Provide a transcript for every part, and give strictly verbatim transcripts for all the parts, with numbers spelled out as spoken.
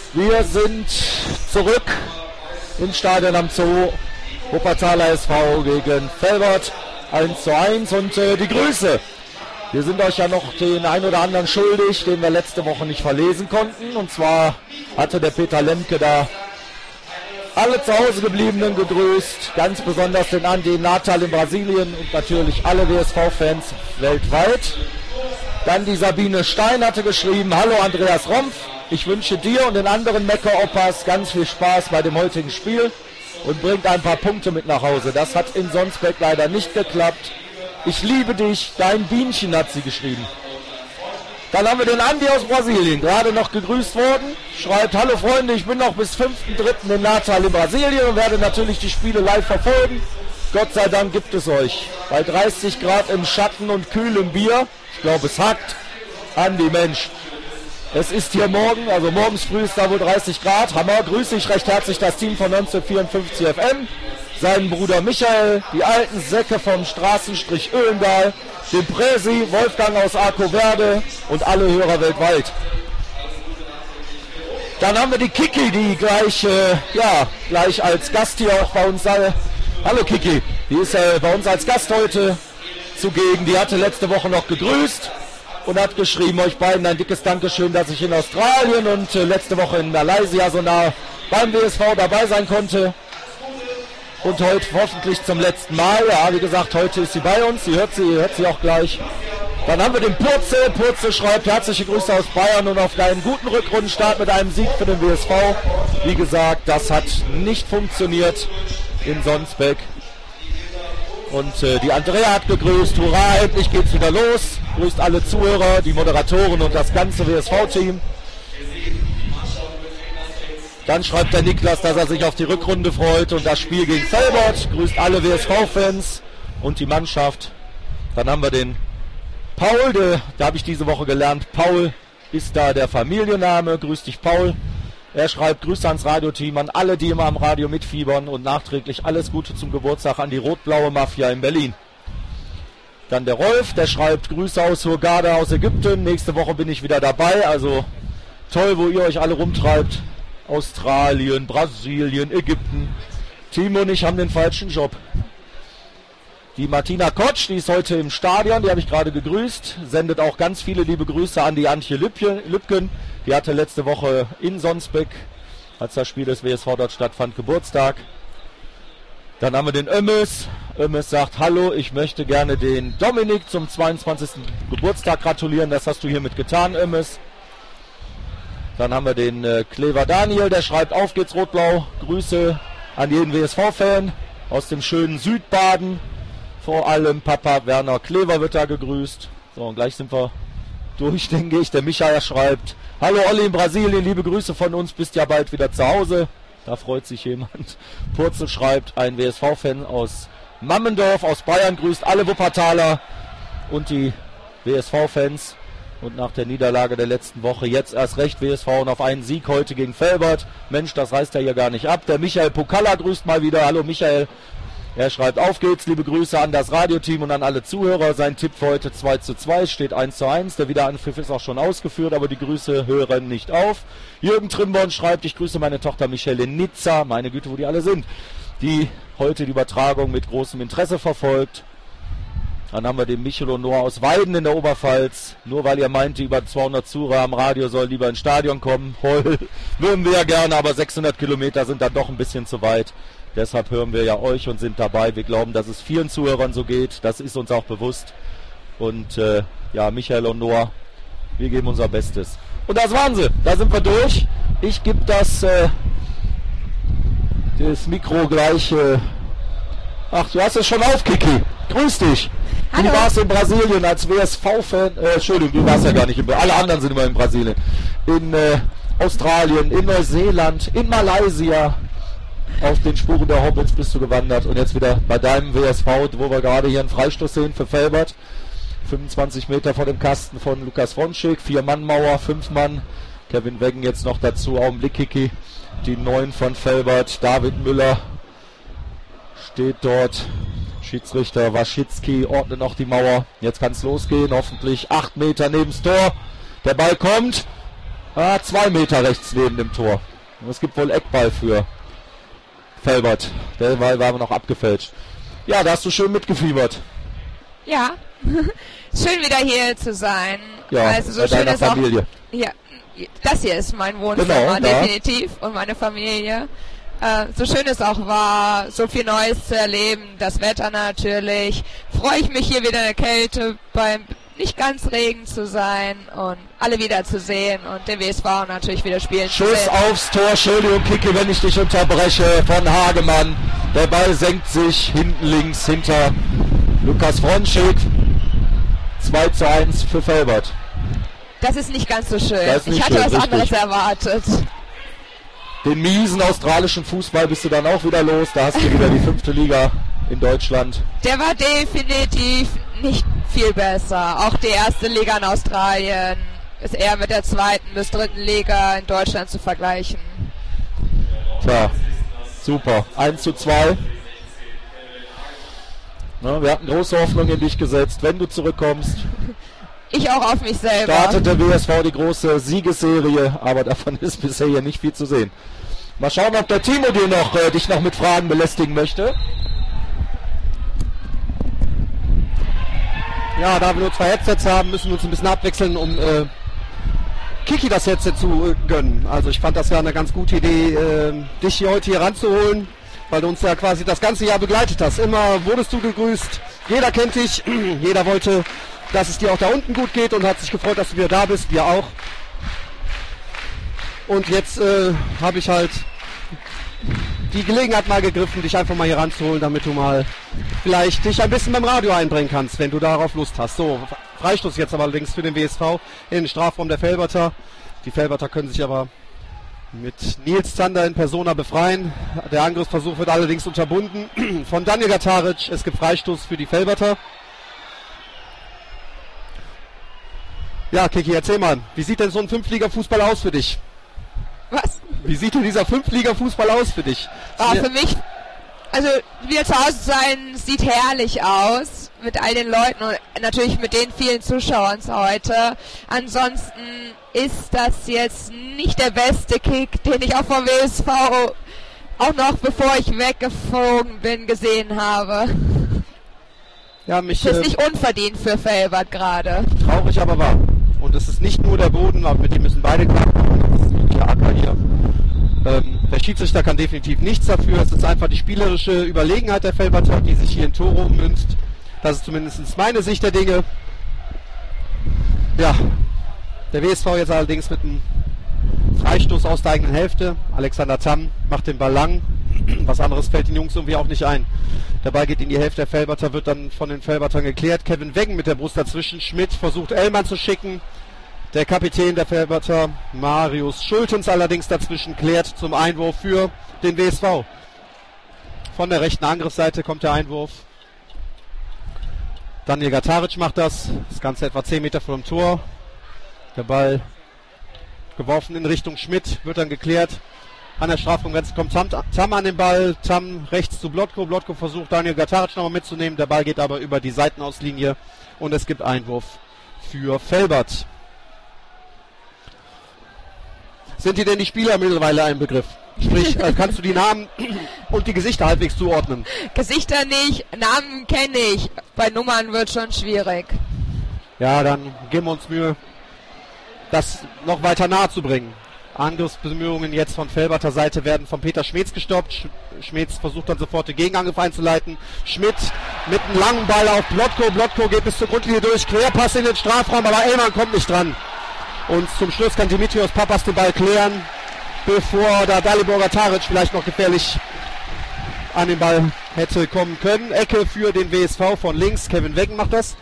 Wir sind zurück im Stadion am Zoo. Wuppertaler S V gegen Velbert eins zu eins und äh, die Grüße. Wir sind euch ja noch den ein oder anderen schuldig, den wir letzte Woche nicht verlesen konnten. Und zwar hatte der Peter Lemke da alle zu Hause gebliebenen gegrüßt. Ganz besonders den Andi in Natal in Brasilien und natürlich alle W S V-Fans weltweit. Dann die Sabine Stein hatte geschrieben: Hallo Andreas Rompf, ich wünsche dir und den anderen Mecker-Oppas ganz viel Spaß bei dem heutigen Spiel und bringt ein paar Punkte mit nach Hause. Das hat in Sonsbeck leider nicht geklappt. Ich liebe dich, dein Bienchen, hat sie geschrieben. Dann haben wir den Andi aus Brasilien, gerade noch gegrüßt worden. Schreibt: Hallo Freunde, ich bin noch bis fünften dritten in Natal in Brasilien und werde natürlich die Spiele live verfolgen. Gott sei Dank gibt es euch. Bei dreißig Grad im Schatten und kühlem Bier, ich glaube es hackt, Andi Mensch. Es ist hier morgen, also morgens früh ist da wohl dreißig Grad. Hammer, grüße ich recht herzlich das Team von neunzehnhundertvierundfünfzig F M, seinen Bruder Michael, die alten Säcke vom Straßenstrich Öhlendal, den Präsi, Wolfgang aus Arco Verde und alle Hörer weltweit. Dann haben wir die Kiki, die gleich, äh, ja, gleich als Gast hier auch bei uns sei. Hallo Kiki, die ist äh, bei uns als Gast heute zugegen. Die hatte letzte Woche noch gegrüßt und hat geschrieben: Euch beiden ein dickes Dankeschön, dass ich in Australien und äh, letzte Woche in Malaysia so nah beim W S V dabei sein konnte. Und heute hoffentlich zum letzten Mal. Ja, wie gesagt, heute ist sie bei uns. Sie hört sie, ihr hört sie auch gleich. Dann haben wir den Purze. Purze schreibt: Herzliche Grüße aus Bayern und auf deinen guten Rückrundenstart mit einem Sieg für den W S V. Wie gesagt, das hat nicht funktioniert in Sonsbeck. Und äh, die Andrea hat gegrüßt. Hurra, endlich geht's wieder los. Grüßt alle Zuhörer, die Moderatoren und das ganze W S V-Team. Dann schreibt der Niklas, dass er sich auf die Rückrunde freut und das Spiel gegen Velbert. Grüßt alle W S V-Fans und die Mannschaft. Dann haben wir den Paul, der, da habe ich diese Woche gelernt, Paul ist da der Familienname. Grüß dich, Paul. Er schreibt: Grüße ans Radioteam, an alle, die immer am Radio mitfiebern und nachträglich alles Gute zum Geburtstag an die rot-blaue Mafia in Berlin. Dann der Rolf, der schreibt: Grüße aus Hurghada aus Ägypten. Nächste Woche bin ich wieder dabei. Also toll, wo ihr euch alle rumtreibt. Australien, Brasilien, Ägypten. Timo und ich haben den falschen Job. Die Martina Kotsch, die ist heute im Stadion, die habe ich gerade gegrüßt. Sendet auch ganz viele liebe Grüße an die Antje Lübken. Die hatte letzte Woche in Sonsbeck, als das Spiel des W S V dort stattfand, Geburtstag. Dann haben wir den Ömmes. Ömmes sagt: Hallo, ich möchte gerne den Dominik zum zweiundzwanzigsten Geburtstag gratulieren. Das hast du hiermit getan, Ömmes. Dann haben wir den äh, Clever Daniel, der schreibt: Auf geht's Rot-Blau. Grüße an jeden W S V-Fan aus dem schönen Südbaden. Vor allem Papa Werner Klever wird da gegrüßt. So, und gleich sind wir durch, denke ich. Der Michael schreibt: Hallo Olli in Brasilien, liebe Grüße von uns, bist ja bald wieder zu Hause. Da freut sich jemand. Purzel schreibt: Ein W S V-Fan aus Mammendorf, aus Bayern, grüßt alle Wuppertaler und die W S V-Fans. Und nach der Niederlage der letzten Woche jetzt erst recht W S V und auf einen Sieg heute gegen Velbert. Mensch, das reißt ja hier gar nicht ab. Der Michael Pokalla grüßt mal wieder. Hallo Michael. Er schreibt: Auf geht's, liebe Grüße an das Radioteam und an alle Zuhörer. Sein Tipp für heute zwei zu zwei, steht eins zu eins. Der Wiederanpfiff ist auch schon ausgeführt, aber die Grüße hören nicht auf. Jürgen Trimborn schreibt: Ich grüße meine Tochter Michelle in Nizza. Meine Güte, wo die alle sind. Die heute die Übertragung mit großem Interesse verfolgt. Dann haben wir den Michel und Noah aus Weiden in der Oberpfalz. Nur weil ihr meint, die über zweihundert Zuhörer am Radio sollen lieber ins Stadion kommen. Heul, würden wir ja gerne, aber sechshundert Kilometer sind dann doch ein bisschen zu weit. Deshalb hören wir ja euch und sind dabei. Wir glauben, dass es vielen Zuhörern so geht. Das ist uns auch bewusst. Und äh, ja, Michael und Noah, wir geben unser Bestes. Und das waren sie. Da sind wir durch. Ich gebe das, äh, das Mikro gleich. Äh, ach, du hast es schon auf, Kiki. Grüß dich. Hallo. Du warst in Brasilien als W S V-Fan. Äh, Entschuldigung, du warst ja gar nicht in Brasilien. Alle anderen sind immer in Brasilien. In äh, Australien, in Neuseeland, in Malaysia. Auf den Spuren der Hobbits bist du gewandert. Und jetzt wieder bei deinem W S V, wo wir gerade hier einen Freistoß sehen für Velbert. fünfundzwanzig Meter vor dem Kasten von Lukas Fronschik. Vier-Mann-Mauer, fünf Mann. Kevin Weggen jetzt noch dazu. Augenblick, Kiki. Die neun von Velbert. David Müller steht dort. Schiedsrichter Waschitzki ordnet noch die Mauer. Jetzt kann es losgehen. Hoffentlich acht Meter neben das Tor. Der Ball kommt. Ah, zwei Meter rechts neben dem Tor. Es gibt wohl Eckball für Felbert. Der Ball war aber noch abgefälscht. Ja, da hast du schön mitgefiebert. Ja, schön wieder hier zu sein. Ja, also so bei schön deiner ist auch, Familie. ja, das hier ist mein Wohnzimmer, Genau, ja. definitiv, und meine Familie. Äh, so schön es auch war, so viel Neues zu erleben, das Wetter natürlich. Freue ich mich hier wieder in der Kälte beim nicht ganz Regen zu sein und alle wieder zu sehen und den W S V natürlich wieder spielen zu Schuss sehen. aufs Tor, Entschuldigung Kicke, wenn ich dich unterbreche, von Hagemann. Der Ball senkt sich hinten links hinter Lukas Fronschik. zwei zu eins für Felbert. Das ist nicht ganz so schön. Das ist nicht ich hatte schön, was richtig. anderes erwartet. Den miesen australischen Fußball bist du dann auch wieder los. Da hast du wieder die fünfte Liga in Deutschland. Der war definitiv nicht viel besser. Auch die erste Liga in Australien ist eher mit der zweiten bis dritten Liga in Deutschland zu vergleichen. Tja, super. eins zu zwei. Na, wir hatten große Hoffnung in dich gesetzt. Wenn du zurückkommst, Ich auch auf mich selber. startet der W S V die große Siegesserie, aber davon ist bisher hier nicht viel zu sehen. Mal schauen, ob der Timo dir noch, äh, dich noch mit Fragen belästigen möchte. Ja, da wir nur zwei Headsets haben, müssen wir uns ein bisschen abwechseln, um äh, Kiki das Headset zu äh, gönnen. Also ich fand das ja eine ganz gute Idee, äh, dich hier heute hier ranzuholen, weil du uns ja quasi das ganze Jahr begleitet hast. Immer wurdest du gegrüßt, jeder kennt dich, jeder wollte, dass es dir auch da unten gut geht und hat sich gefreut, dass du wieder da bist, wir auch. Und jetzt äh, habe ich halt die Gelegenheit mal gegriffen, dich einfach mal hier ranzuholen, damit du mal vielleicht dich ein bisschen beim Radio einbringen kannst, wenn du darauf Lust hast. So, Freistoß jetzt aber allerdings für den W S V in den Strafraum der Felberter. Die Felberter können sich aber mit Nils Zander in Persona befreien. Der Angriffsversuch wird allerdings unterbunden von Daniel Gataric. Es gibt Freistoß für die Felberter. Ja, Kiki, erzähl mal, wie sieht denn so ein Fünftliga-Fußball aus für dich? Was? Wie sieht denn dieser Fünftliga-Fußball aus für dich? Ah, für mich, also wieder zu Hause sein, sieht herrlich aus. Mit all den Leuten und natürlich mit den vielen Zuschauern heute. Ansonsten ist das jetzt nicht der beste Kick, den ich auch vom W S V auch noch bevor ich weggeflogen bin gesehen habe. Ja, mich Das ist äh, nicht unverdient für Felbert gerade. traurig, aber wahr. Und es ist nicht nur der Boden, aber mit dem müssen beide klarkommen. Das ist wirklich der Acker hier. Ähm, der Schiedsrichter kann definitiv nichts dafür. Es ist einfach die spielerische Überlegenheit der Felberter, die sich hier in Tore ummünzt. Das ist zumindest meine Sicht der Dinge. Ja, der W S V jetzt allerdings mit einem Freistoß aus der eigenen Hälfte. Alexander Tamm macht den Ball lang. Was anderes fällt den Jungs irgendwie auch nicht ein. Der Ball geht in die Hälfte der Felberter, wird dann von den Felbertern geklärt. Kevin Weggen mit der Brust dazwischen. Schmidt versucht Ellmann zu schicken. Der Kapitän der Felberter, Marius Schultens, allerdings dazwischen, klärt zum Einwurf für den W S V. Von der rechten Angriffsseite kommt der Einwurf. Daniel Gataric macht das. Das Ganze etwa zehn Meter vor dem Tor. Der Ball geworfen in Richtung Schmidt, wird dann geklärt. An der Strafraumgrenze kommt Tam, Tam an den Ball. Tam rechts zu Blotko. Blotko versucht Daniel Gataric nochmal mitzunehmen. Der Ball geht aber über die Seitenauslinie und es gibt Einwurf für Felbert. Sind dir denn die Spieler mittlerweile ein Begriff? Sprich, äh, kannst du die Namen und die Gesichter halbwegs zuordnen? Gesichter nicht, Namen kenne ich. Bei Nummern wird schon schwierig. Ja, dann geben wir uns Mühe, das noch weiter nahe zu bringen. Angriffsbemühungen jetzt von Felberter Seite werden von Peter Schmetz gestoppt. Sch- Schmetz versucht dann sofort den Gegenangriff einzuleiten. Schmidt mit einem langen Ball auf Blotko. Blotko geht bis zur Grundlinie durch. Querpass in den Strafraum, aber Ellmann kommt nicht dran. Und zum Schluss kann Dimitrios Papas den Ball klären, bevor da Dalibor Gataric vielleicht noch gefährlich an den Ball hätte kommen können. Ecke für den W S V von links. Kevin Weggen macht das.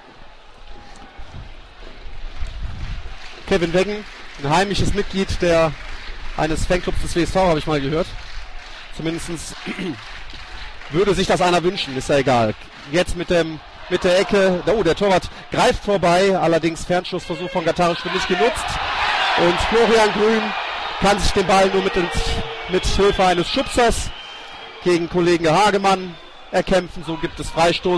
Kevin Weggen, ein heimisches Mitglied der eines Fanclubs des W S V, habe ich mal gehört. Zumindest würde sich das einer wünschen, ist ja egal. Jetzt mit dem mit der Ecke, oh, der Torwart greift vorbei, allerdings Fernschussversuch von Gataric wird nicht genutzt. Und Florian Grün kann sich den Ball nur mit, den, mit Hilfe eines Schubsers gegen Kollegen Hagemann erkämpfen. So gibt es Freistoß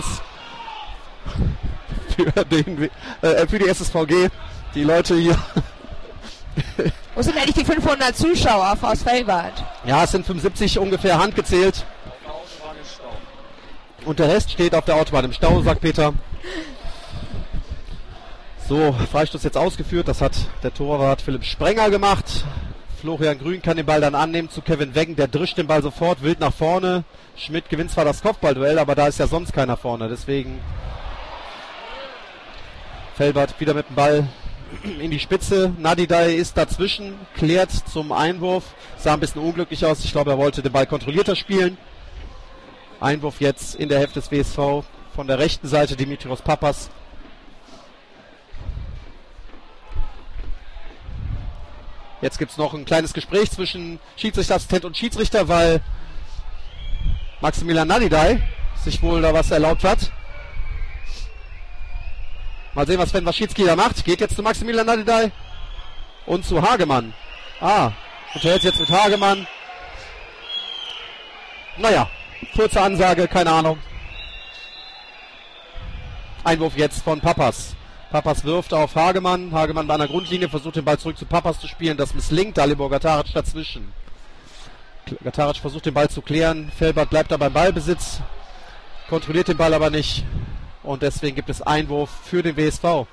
für, den, äh, für die S S V G. Die Leute hier Wo sind eigentlich die fünfhundert Zuschauer aus Felbert? Ja, es sind fünfundsiebzig ungefähr handgezählt. Und der Rest steht auf der Autobahn im Stau, sagt Peter. So, Freistoß jetzt ausgeführt. Das hat der Torwart Philipp Sprenger gemacht. Florian Grün kann den Ball dann annehmen zu Kevin Weggen. Der drischt den Ball sofort wild nach vorne. Schmidt gewinnt zwar das Kopfballduell, aber da ist ja sonst keiner vorne. Deswegen Felbert wieder mit dem Ball in die Spitze. Nadidai ist dazwischen, klärt zum Einwurf. Sah ein bisschen unglücklich aus. Ich glaube, er wollte den Ball kontrollierter spielen. Einwurf jetzt in der Hälfte des W S V von der rechten Seite, Dimitrios Papas. Jetzt gibt es noch ein kleines Gespräch zwischen Schiedsrichterassistent und Schiedsrichter, weil Maximilian Nadidai sich wohl da was erlaubt hat. Mal sehen, was Sven Waschitski da macht. Geht jetzt zu Maximilian Nadidai und zu Hagemann. Ah, unterhält jetzt mit Hagemann. Naja, kurze Ansage, keine Ahnung. Einwurf jetzt von Papas. Papas wirft auf Hagemann. Hagemann bei einer Grundlinie, versucht den Ball zurück zu Papas zu spielen. Das misslingt. Dalibor Gataric dazwischen. Gataric versucht den Ball zu klären. Felbert bleibt da beim Ballbesitz. Kontrolliert den Ball aber nicht. Und deswegen gibt es Einwurf für den W S V.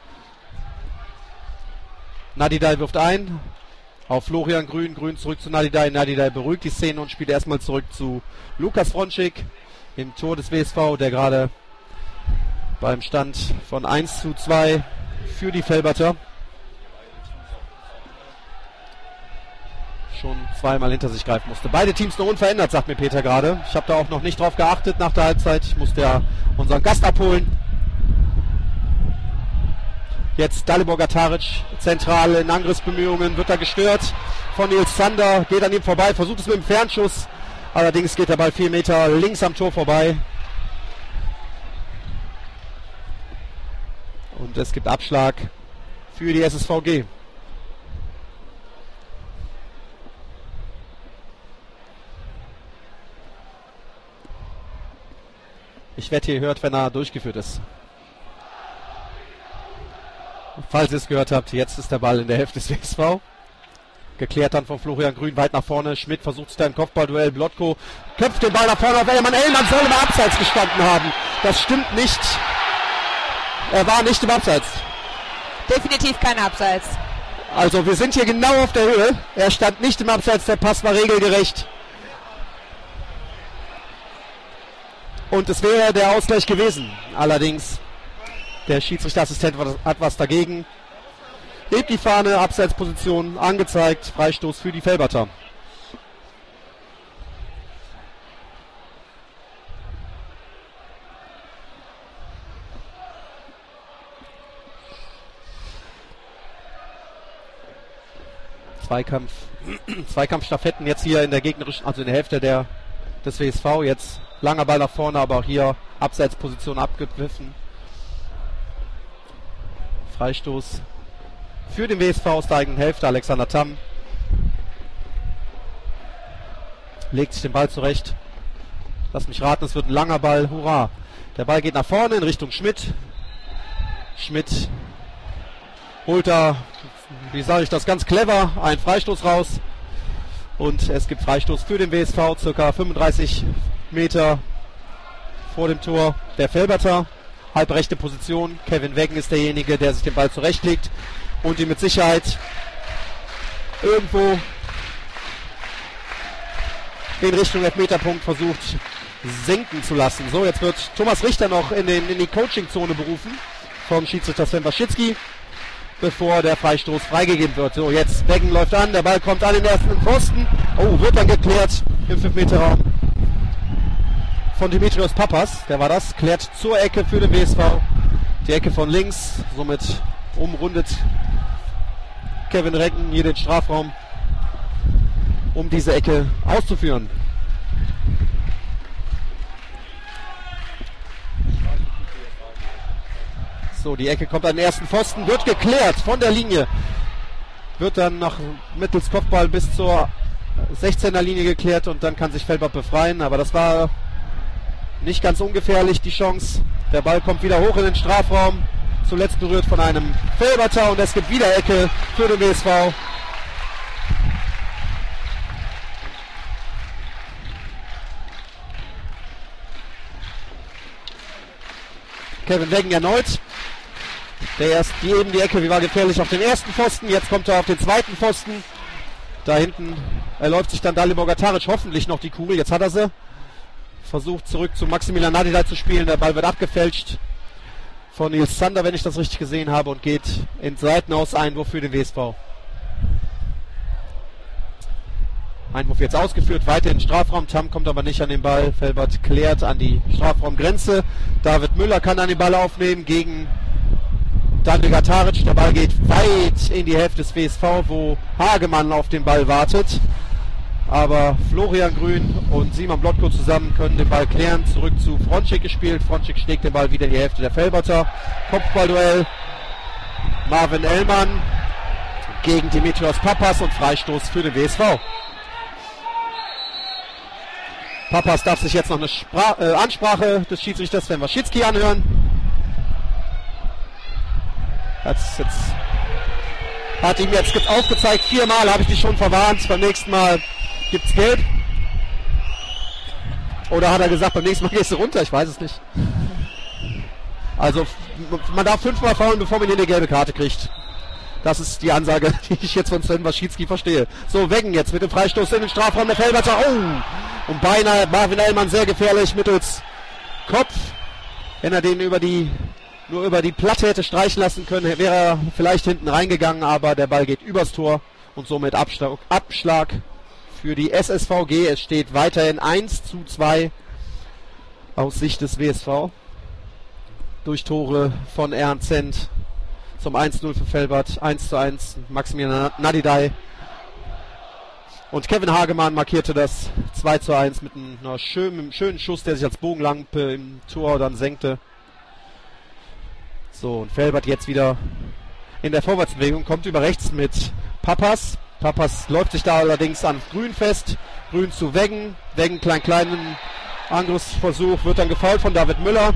Nadidai wirft ein. Auf Florian Grün. Grün zurück zu Nadidai. Nadidai beruhigt die Szene und spielt erstmal zurück zu Lukas Fronschik im Tor des W S V, der gerade beim Stand von eins zu zwei für die Felberter schon zweimal hinter sich greifen musste. Beide Teams noch unverändert, sagt mir Peter gerade. Ich habe da auch noch nicht drauf geachtet nach der Halbzeit. Ich musste ja unseren Gast abholen. Jetzt Dalibor Gataric zentral in Angriffsbemühungen, wird da gestört von Nils Zander, geht an ihm vorbei, versucht es mit dem Fernschuss. Allerdings geht der Ball vier Meter links am Tor vorbei. Und es gibt Abschlag für die S S V G. Ich wette, ihr hört, wenn er durchgeführt ist. Falls ihr es gehört habt, jetzt ist der Ball in der Hälfte des W S V. Geklärt dann von Florian Grün weit nach vorne. Schmidt versucht sich da im Kopfballduell. Blotko köpft den Ball nach vorne auf Ellemann. Ellemann soll im Abseits gestanden haben. Das stimmt nicht. Er war nicht im Abseits. Definitiv kein Abseits. Also wir sind hier genau auf der Höhe. Er stand nicht im Abseits, der Pass war regelgerecht. Und es wäre der Ausgleich gewesen. Allerdings, der Schiedsrichterassistent hat was dagegen. Hebt die Fahne, Abseitsposition angezeigt. Freistoß für die Felberter. Zweikampf, Zweikampfstaffetten jetzt hier in der gegnerischen, also in der Hälfte der, des W S V. Jetzt langer Ball nach vorne, aber auch hier Abseitsposition abgepfiffen. Freistoß für den W S V aus der eigenen Hälfte. Alexander Tamm legt sich den Ball zurecht. Lass mich raten, es wird ein langer Ball. Hurra! Der Ball geht nach vorne in Richtung Schmidt. Schmidt holt da, wie sage ich das, ganz clever, einen Freistoß raus. Und es gibt Freistoß für den W S V, circa fünfunddreißig Meter vor dem Tor der Felberter. Halbrechte Position. Kevin Weggen ist derjenige, der sich den Ball zurechtlegt und ihn mit Sicherheit irgendwo in Richtung Elfmeterpunkt versucht senken zu lassen. So, jetzt wird Thomas Richter noch in, den, in die Coaching-Zone berufen vom Schiedsrichter Sven Waschitski, bevor der Freistoß freigegeben wird. So, jetzt Weggen läuft an, der Ball kommt an den ersten Pfosten. Oh, wird dann geklärt im fünf Meter Raum von Dimitrios Papas. Der war das, klärt zur Ecke für den W S V. Die Ecke von links, somit umrundet Kevin Recken hier den Strafraum, um diese Ecke auszuführen. So, die Ecke kommt an den ersten Pfosten, wird geklärt von der Linie. Wird dann nach mittels Kopfball bis zur sechzehner Linie geklärt und dann kann sich Felbert befreien. Aber das war nicht ganz ungefährlich, die Chance. Der Ball kommt wieder hoch in den Strafraum. zuletzt berührt von einem Felberter und es gibt wieder Ecke für den W S V. Kevin Weggen erneut. Der erst die eben die Ecke, wie war gefährlich auf den ersten Pfosten. Jetzt kommt er auf den zweiten Pfosten. Da hinten erläuft sich dann Dalibor Gataric hoffentlich noch die Kugel. Jetzt hat er sie. Versucht zurück zu Maximilian Nadidai zu spielen. Der Ball wird abgefälscht von Nils Zander, wenn ich das richtig gesehen habe, und geht ins Seitenaus. Einwurf für den W S V. Einwurf jetzt ausgeführt, weiter in den Strafraum. Tam kommt aber nicht an den Ball. Felbert klärt an die Strafraumgrenze. David Müller kann an den Ball aufnehmen gegen Daniel Gataric. Der Ball geht weit in die Hälfte des W S V, wo Hagemann auf den Ball wartet. Aber Florian Grün und Simon Blotko zusammen können den Ball klären. Zurück zu Fronczek gespielt. Fronczek schlägt den Ball wieder in die Hälfte der Felberter. Kopfballduell. Marvin Ellmann gegen Dimitrios Papas und Freistoß für den W S V. Papas darf sich jetzt noch eine Spra- äh, Ansprache des Schiedsrichters Sven Waschitski anhören. Hat's jetzt, hat ihm jetzt aufgezeigt, viermal habe ich dich schon verwarnt, beim nächsten Mal gibt's Gelb. Oder hat er gesagt, beim nächsten Mal gehst du runter, ich weiß es nicht. Also man darf fünfmal faulen, bevor man hier eine gelbe Karte kriegt. Das ist die Ansage, die ich jetzt von Sven Waschitski verstehe. So, Weggen jetzt mit dem Freistoß in den Strafraum der Felberter. Oh! Und beinahe Marvin Ellmann sehr gefährlich mittels Kopf. Wenn er den über die, nur über die Platte hätte streichen lassen können, wäre er vielleicht hinten reingegangen, aber der Ball geht übers Tor und somit Abschlag, Abschlag für die S S V G. Es steht weiterhin eins zu zwei aus Sicht des W S V. Durch Tore von Ernst Zent zum eins zu null für Felbert, eins zu eins Maximilian Nadidai. Und Kevin Hagemann markierte das zwei zu eins mit einem schönen, einem schönen Schuss, der sich als Bogenlampe im Tor dann senkte. So, und Felbert jetzt wieder in der Vorwärtsbewegung, kommt über rechts mit Papas. Papas läuft sich da allerdings an Grün fest. Grün zu Weggen. Weggen klein kleinen Angriffsversuch, wird dann gefoult von David Müller.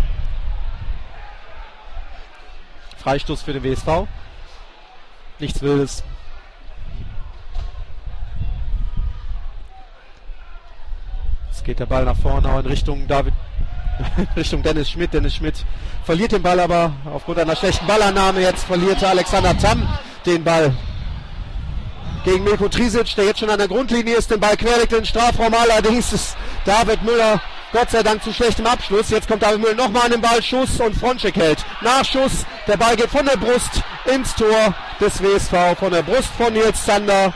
Freistoß für den W S V. Nichts Wildes. Jetzt geht der Ball nach vorne in Richtung David, in Richtung Dennis Schmidt. Dennis Schmidt verliert den Ball aber aufgrund einer schlechten Ballannahme. Jetzt verliert Alexander Tam den Ball gegen Milko Trisic, der jetzt schon an der Grundlinie ist. Den Ball querlegt in den Strafraum. Allerdings ist David Müller Gott sei Dank zu schlechtem Abschluss. Jetzt kommt David Müller nochmal an den Ball. Schuss und Fronczek hält. Nachschuss. Der Ball geht von der Brust ins Tor des W S V. Von der Brust von Nils Zander.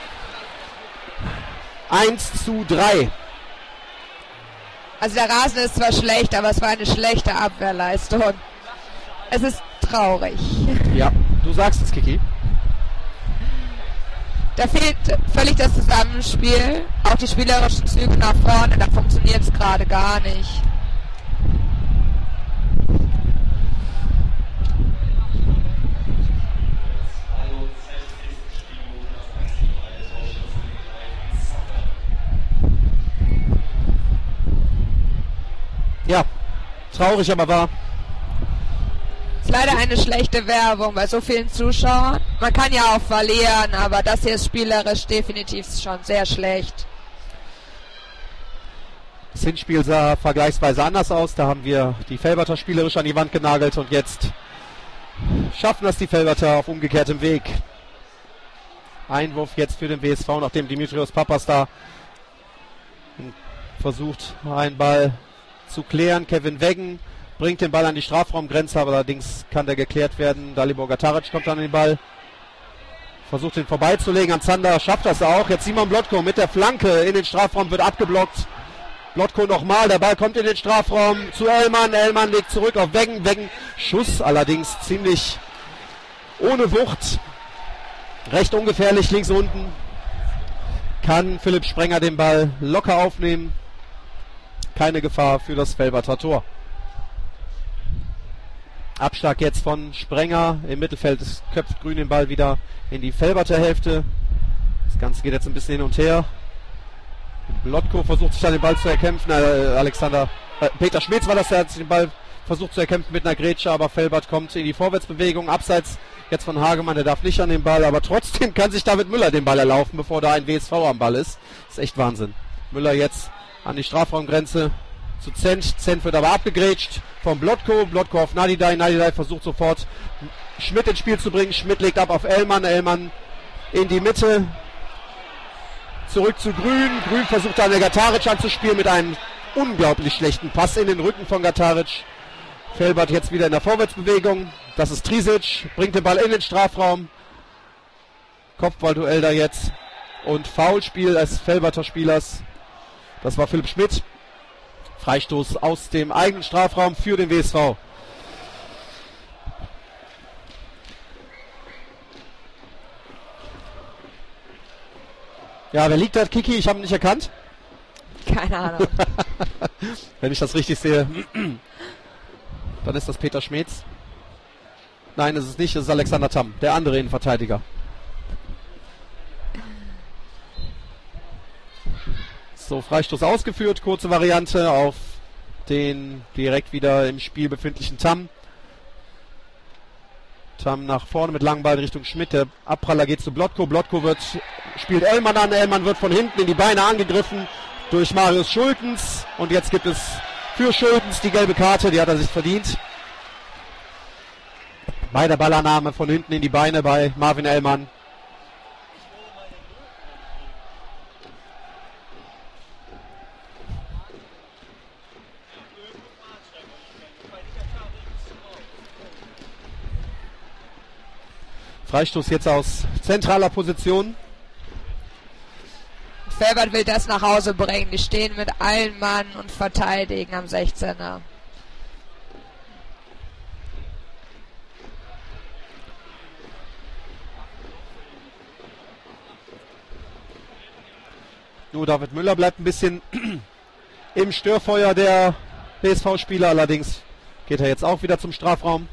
eins zu drei. Also der Rasen ist zwar schlecht, aber es war eine schlechte Abwehrleistung. Es ist traurig. Ja, du sagst es, Kiki. Da fehlt völlig das Zusammenspiel, auch die spielerischen Züge nach vorne, da funktioniert es gerade gar nicht. Ja, traurig, aber wahr. Ist leider eine schlechte Werbung bei so vielen Zuschauern. Man kann ja auch verlieren, aber das hier ist spielerisch definitiv schon sehr schlecht. Das Hinspiel sah vergleichsweise anders aus. Da haben wir die Felberter spielerisch an die Wand genagelt und jetzt schaffen das die Felberter auf umgekehrtem Weg. Einwurf jetzt für den W S V, nachdem Dimitrios Papas da versucht, einen Ball zu klären. Kevin Weggen bringt den Ball an die Strafraumgrenze, aber allerdings kann der geklärt werden. Dalibor Gataric kommt an den Ball. Versucht ihn vorbeizulegen an Zander, schafft das auch. Jetzt Simon Blotko mit der Flanke in den Strafraum, wird abgeblockt. Blotko nochmal, der Ball kommt in den Strafraum zu Ellmann. Ellmann legt zurück auf Weggen. Weggen, Schuss allerdings ziemlich ohne Wucht. Recht ungefährlich links unten. Kann Philipp Sprenger den Ball locker aufnehmen. Keine Gefahr für das Felberter Tor. Abschlag jetzt von Sprenger im Mittelfeld. Es köpft Grün den Ball wieder in die Felberter Hälfte. Das Ganze geht jetzt ein bisschen hin und her. Blotko versucht sich dann den Ball zu erkämpfen. Äh, Alexander, äh, Peter Schmitz war das, der hat sich den Ball versucht zu erkämpfen mit einer Grätsche, aber Felbert kommt in die Vorwärtsbewegung. Abseits jetzt von Hagemann, der darf nicht an den Ball, aber trotzdem kann sich David Müller den Ball erlaufen, bevor da ein W S V am Ball ist. Das ist echt Wahnsinn. Müller jetzt an die Strafraumgrenze zu Zent. Zent wird aber abgegrätscht von Blotko. Blotko auf Nadidai. Nadidai versucht sofort Schmidt ins Spiel zu bringen. Schmidt legt ab auf Ellmann. Ellmann in die Mitte. Zurück zu Grün. Grün versucht dann Gataric anzuspielen mit einem unglaublich schlechten Pass in den Rücken von Gataric. Felbert jetzt wieder in der Vorwärtsbewegung. Das ist Trisic. Bringt den Ball in den Strafraum. Kopfballduell da jetzt. Und Foulspiel des Felberter Spielers. Das war Philipp Schmidt. Freistoß aus dem eigenen Strafraum für den W S V. Ja, wer liegt da? Kiki, ich habe ihn nicht erkannt. Keine Ahnung. Wenn ich das richtig sehe, dann ist das Peter Schmetz. Nein, es ist nicht, es ist Alexander Tamm, der andere Innenverteidiger. So, Freistoß ausgeführt, kurze Variante auf den direkt wieder im Spiel befindlichen Tamm. Tamm nach vorne mit langem Ball Richtung Schmidt. Der Abpraller geht zu Blotko. Blotko wird, spielt Ellmann an. Ellmann wird von hinten in die Beine angegriffen durch Marius Schultens. Und jetzt gibt es für Schultens die gelbe Karte. Die hat er sich verdient. Bei der Ballannahme von hinten in die Beine bei Marvin Ellmann. Freistoß jetzt aus zentraler Position. Felbert will das nach Hause bringen. Die stehen mit allen Mann und verteidigen am sechzehner. Nur David Müller bleibt ein bisschen im Störfeuer der B S V-Spieler. Allerdings geht er jetzt auch wieder zum Strafraum.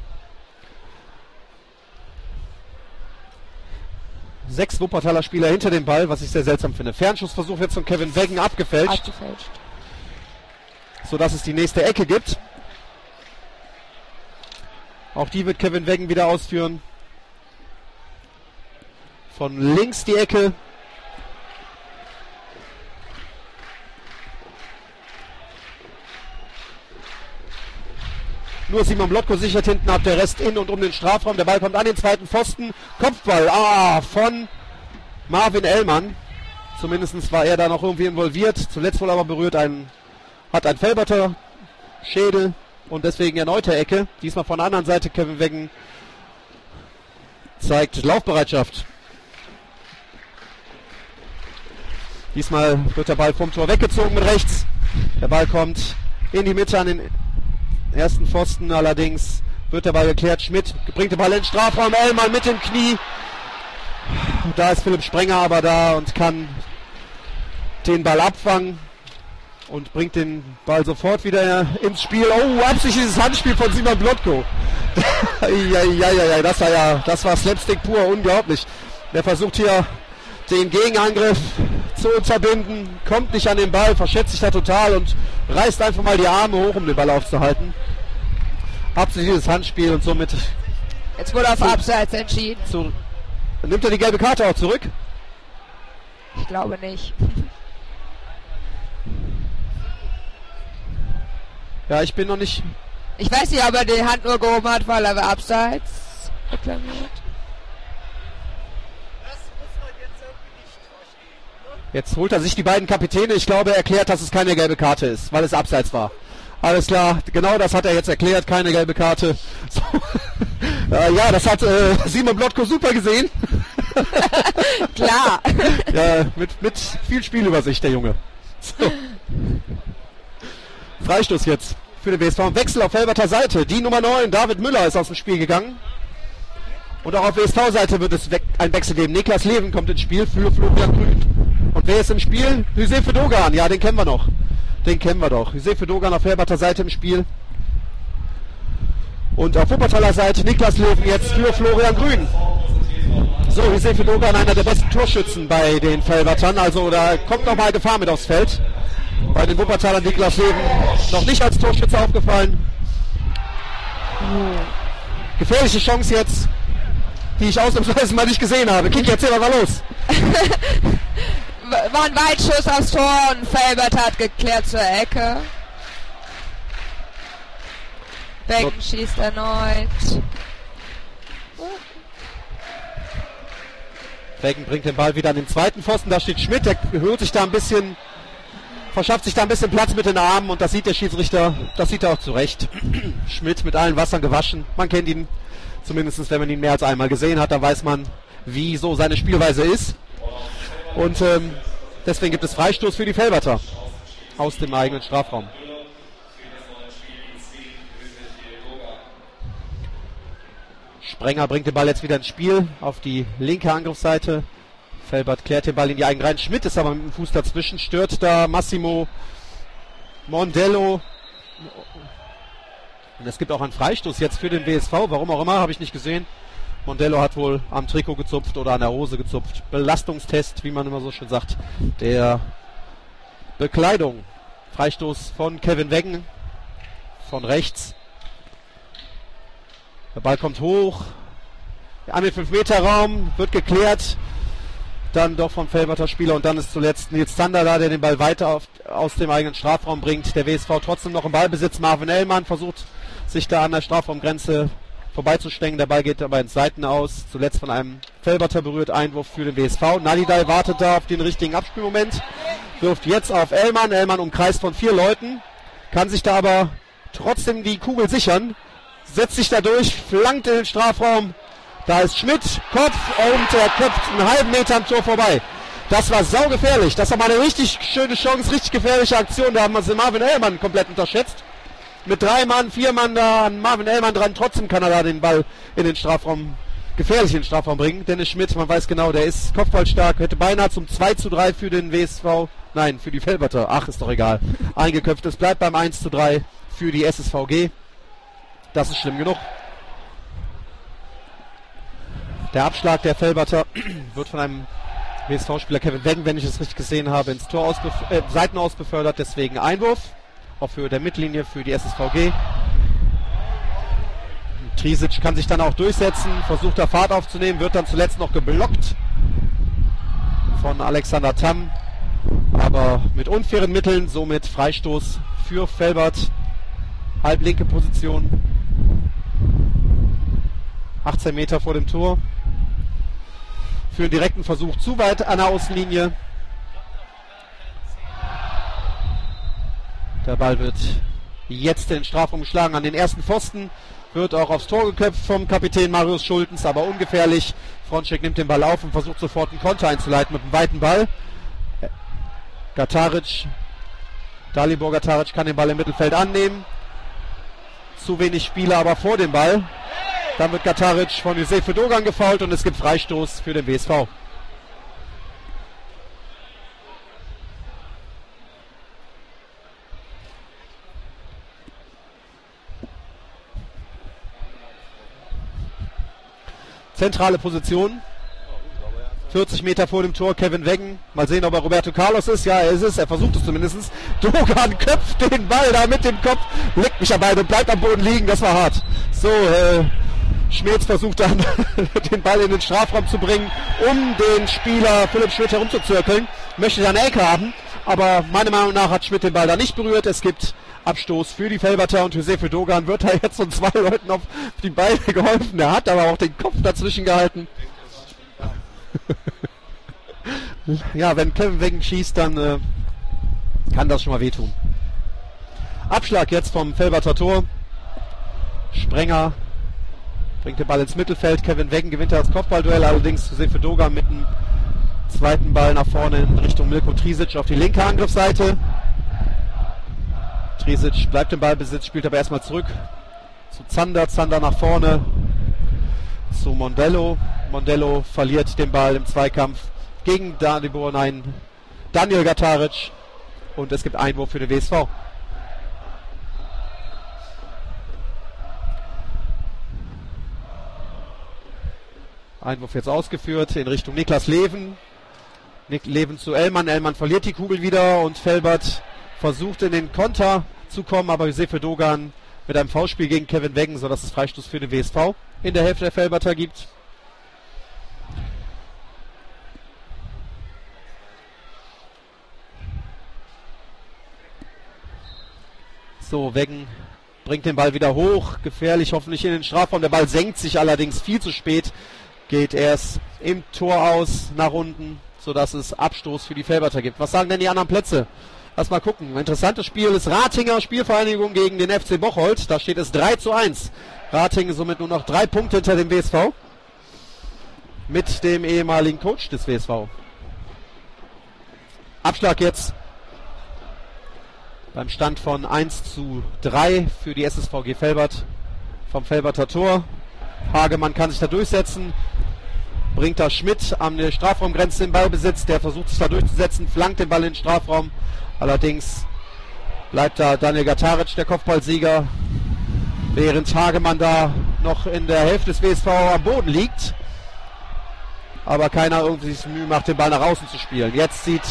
Sechs Wuppertaler Spieler hinter dem Ball, was ich sehr seltsam finde. Fernschussversuch jetzt von Kevin Weggen abgefälscht. Abgefälscht. Sodass es die nächste Ecke gibt. Auch die wird Kevin Weggen wieder ausführen. Von links die Ecke. Nur Simon Blotko sichert hinten ab, der Rest in und um den Strafraum. Der Ball kommt an den zweiten Pfosten. Kopfball ah, von Marvin Ellmann. Zumindest war er da noch irgendwie involviert. Zuletzt wohl aber berührt ein, hat ein Felberter Schädel und deswegen erneute Ecke. Diesmal von der anderen Seite. Kevin Weggen zeigt Laufbereitschaft. Diesmal wird der Ball vom Tor weggezogen mit rechts. Der Ball kommt in die Mitte an den ersten Pfosten, allerdings wird der Ball geklärt. Schmidt bringt den Ball in den Strafraum. Ellmann mit dem Knie. Da ist Philipp Sprenger aber da und kann den Ball abfangen und bringt den Ball sofort wieder ins Spiel. Oh, absichtliches Handspiel von Simon Blotko. ja, ja, ja, ja, das war ja, das war Slapstick pur, unglaublich. Der versucht hier den Gegenangriff zu unterbinden, kommt nicht an den Ball, verschätzt sich da total und reißt einfach mal die Arme hoch, um den Ball aufzuhalten. Absichtliches Handspiel und somit... Jetzt wurde auf Abseits entschieden. Zu, nimmt er die gelbe Karte auch zurück? Ich glaube nicht. Ja, ich bin noch nicht... Ich weiß nicht, ob er die Hand nur gehoben hat, weil er war Abseits reklamiert. Jetzt holt er sich die beiden Kapitäne. Ich glaube, er erklärt, dass es keine gelbe Karte ist, weil es abseits war. Alles klar, genau das hat er jetzt erklärt, keine gelbe Karte. So. äh, ja, das hat äh, Simon Blotko super gesehen. Klar. Ja, mit, mit viel Spielübersicht, der Junge. So. Freistoß jetzt für den W S V. Wechsel auf Felberter Seite. Die Nummer neun, David Müller, ist aus dem Spiel gegangen. Und auch auf W S V-Seite wird es ein Wechsel geben. Niklas Leven kommt ins Spiel für Florian Grün. Und wer ist im Spiel? Hüseyin Dogan. Ja, den kennen wir noch. Den kennen wir doch. Hüseyin Dogan auf Felberter Seite im Spiel. Und auf Wuppertaler Seite Niklas Leven jetzt für Florian Grün. So, Hüseyin Dogan, einer der besten Torschützen bei den Felbertern. Also da kommt nochmal Gefahr mit aufs Feld. Bei den Wuppertalern Niklas Leven noch nicht als Torschütze aufgefallen. Gefährliche Chance jetzt, die ich ausnahmsweise mal nicht gesehen habe. Kiki, erzähl mal, was war los? War ein Weitschuss aufs Tor und Felbert hat geklärt zur Ecke. Becken so. Schießt erneut. Becken bringt den Ball wieder an den zweiten Pfosten. Da steht Schmidt, der holt sich da ein bisschen, verschafft sich da ein bisschen Platz mit den Armen und das sieht der Schiedsrichter, das sieht er auch zurecht. Schmidt mit allen Wassern gewaschen. Man kennt ihn, zumindest wenn man ihn mehr als einmal gesehen hat, dann weiß man, wie so seine Spielweise ist. Und ähm, deswegen gibt es Freistoß für die Felberter aus dem eigenen Strafraum. Sprenger bringt den Ball jetzt wieder ins Spiel auf die linke Angriffsseite. Felbert klärt den Ball in die eigenen Reihen. Schmidt ist aber mit dem Fuß dazwischen, stört da Massimo Mondello. Und es gibt auch einen Freistoß jetzt für den W S V, warum auch immer, habe ich nicht gesehen. Mondello hat wohl am Trikot gezupft oder an der Hose gezupft. Belastungstest, wie man immer so schön sagt, der Bekleidung. Freistoß von Kevin Weggen von rechts. Der Ball kommt hoch. An den fünf Meter Raum, wird geklärt. Dann doch vom Felberter Spieler und dann ist zuletzt Nils Zander da, der den Ball weiter auf, aus dem eigenen Strafraum bringt. Der W S V trotzdem noch im Ballbesitz. Marvin Ellmann versucht sich da an der Strafraumgrenze vorbeizuschwenken. Der Ball geht aber ins Seiten aus. Zuletzt von einem Felberter berührt. Einwurf für den W S V. Nadidai wartet da auf den richtigen Abspielmoment. Wirft jetzt auf Ellmann. Ellmann umkreist von vier Leuten. Kann sich da aber trotzdem die Kugel sichern. Setzt sich da durch. Flankt in den Strafraum. Da ist Schmidt. Kopf. Und er köpft einen halben Meter am Tor vorbei. Das war saugefährlich. Das war mal eine richtig schöne Chance. Richtig gefährliche Aktion. Da haben wir Marvin Ellmann komplett unterschätzt. Mit drei Mann, vier Mann da an Marvin Ellmann dran. Trotzdem kann er da den Ball in den Strafraum, gefährlich in den Strafraum bringen. Dennis Schmidt, man weiß genau, der ist kopfballstark. Hätte beinahe zum zwei zu drei für den W S V, nein, für die Felberter. Ach, ist doch egal. Eingeköpft. Es bleibt beim eins zu drei für die S S V G. Das ist schlimm genug. Der Abschlag der Felberter wird von einem W S V-Spieler Kevin Weggen, wenn ich es richtig gesehen habe, ins Tor ausbef- äh, Seiten aus befördert. Deswegen Einwurf auf Höhe der Mittellinie für die S S V G. Trisic kann sich dann auch durchsetzen, versucht da Fahrt aufzunehmen, wird dann zuletzt noch geblockt von Alexander Tamm, aber mit unfairen Mitteln, somit Freistoß für Felbert, halblinke Position, achtzehn Meter vor dem Tor, für einen direkten Versuch zu weit an der Außenlinie. Der Ball wird jetzt in den Strafraum geschlagen an den ersten Pfosten. Wird auch aufs Tor geköpft vom Kapitän Marius Schultens, aber ungefährlich. Frontschek nimmt den Ball auf und versucht sofort einen Konter einzuleiten mit einem weiten Ball. Gataric, Dalibor Gataric kann den Ball im Mittelfeld annehmen. Zu wenig Spieler aber vor dem Ball. Dann wird Gataric von Josefe Dogan gefoult und es gibt Freistoß für den W S V. Zentrale Position. vierzig Meter vor dem Tor, Kevin Weggen. Mal sehen, ob er Roberto Carlos ist. Ja, er ist es. Er versucht es zumindest. Dogan köpft den Ball da mit dem Kopf. Leckt mich am Ball und bleibt am Boden liegen. Das war hart. So, äh, Schmerz versucht dann, den Ball in den Strafraum zu bringen, um den Spieler Philipp Schmidt herumzuzirkeln. Möchte dann eine Ecke haben. Aber meiner Meinung nach hat Schmidt den Ball da nicht berührt. Es gibt Abstoß für die Felberter und Josefe Dogan wird da jetzt von zwei Leuten auf die Beine geholfen. Er hat aber auch den Kopf dazwischen gehalten. Ja, wenn Kevin Weggen schießt, dann äh, kann das schon mal wehtun. Abschlag jetzt vom Felberter Tor. Sprenger bringt den Ball ins Mittelfeld. Kevin Weggen gewinnt das Kopfballduell, allerdings Josefe Dogan mit dem zweiten Ball nach vorne in Richtung Milko Trisic auf die linke Angriffsseite. Trisic bleibt im Ballbesitz, spielt aber erstmal zurück zu Zander. Zander nach vorne zu Mondello. Mondello verliert den Ball im Zweikampf gegen Dalibor, nein, Daniel Gataric. Und es gibt Einwurf für den W S V. Einwurf jetzt ausgeführt in Richtung Niklas Leven. Nik Leven zu Ellmann. Ellmann verliert die Kugel wieder und Felbert versucht in den Konter zu kommen, aber Josefe Dogan mit einem Foulspiel gegen Kevin Weggen, sodass es Freistoß für den W S V in der Hälfte der Velberter gibt. So, Weggen bringt den Ball wieder hoch, gefährlich hoffentlich in den Strafraum. Der Ball senkt sich allerdings viel zu spät, geht erst im Tor aus nach unten, sodass es Abstoß für die Velberter gibt. Was sagen denn die anderen Plätze? Lass mal gucken. Ein interessantes Spiel ist Ratinger Spielvereinigung gegen den F C Bocholt. Da steht es drei zu eins. Ratingen somit nur noch drei Punkte hinter dem W S V. Mit dem ehemaligen Coach des W S V. Abschlag jetzt beim Stand von eins zu drei für die S S V G Velbert vom Velberter Tor. Hagemann kann sich da durchsetzen. Bringt da Schmidt an der Strafraumgrenze den Ballbesitz. Der versucht sich da durchzusetzen, flankt den Ball in den Strafraum. Allerdings bleibt da Daniel Gataric, der Kopfballsieger, während Hagemann da noch in der Hälfte des W S V am Boden liegt. Aber keiner irgendwie sich Mühe macht, den Ball nach außen zu spielen. Jetzt sieht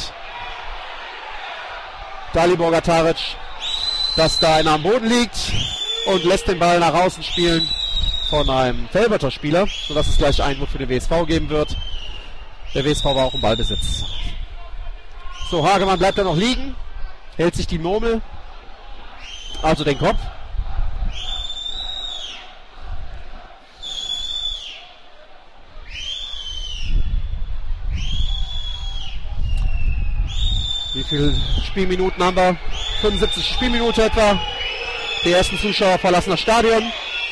Dalibor Gataric, dass da einer am Boden liegt und lässt den Ball nach außen spielen von einem Velberter Spieler, sodass es gleich Einwurf für den W S V geben wird. Der W S V war auch im Ballbesitz. So, Hagemann bleibt da noch liegen, hält sich die Murmel, also den Kopf. Wie viele Spielminuten haben wir? fünfundsiebzig Spielminuten etwa. Die ersten Zuschauer verlassen das Stadion.